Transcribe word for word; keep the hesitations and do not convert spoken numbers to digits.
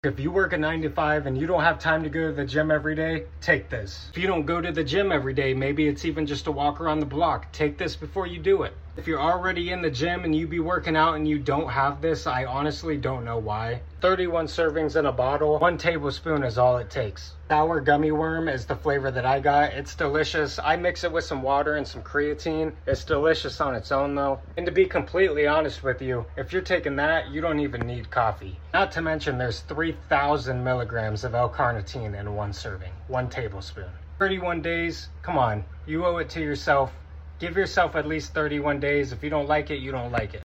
If you work a nine to five and you don't have time to go to the gym every day, take this. If you don't go to the gym every day, maybe it's even just a walk around the block, take this before you do it. If you're already in the gym and you be working out and you don't have this, I honestly don't know why. thirty-one servings in a bottle, one tablespoon is all it takes. Sour gummy worm is the flavor that I got. It's delicious. I mix it with some water and some creatine. It's delicious on its own though. And to be completely honest with you, if you're taking that, you don't even need coffee. Not to mention there's three thousand milligrams of L-carnitine in one serving, one tablespoon. thirty-one days, come on, you owe it to yourself. Give yourself at least thirty-one days. If you don't like it, you don't like it.